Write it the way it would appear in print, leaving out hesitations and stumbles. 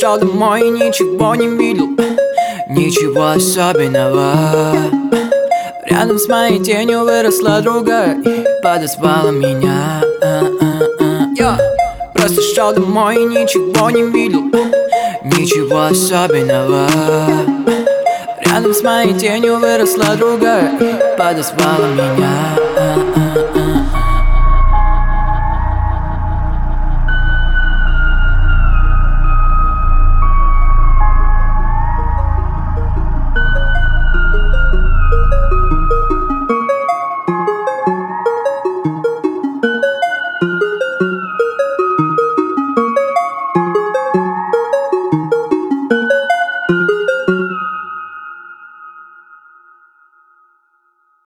шел домой и ничего не видел, ничего особенного. Рядом с моей тенью выросла другая и подозвала меня. Я просто шел домой и ничего не видел, ничего особенного. Рядом с моей тенью выросла другая и подозвала меня.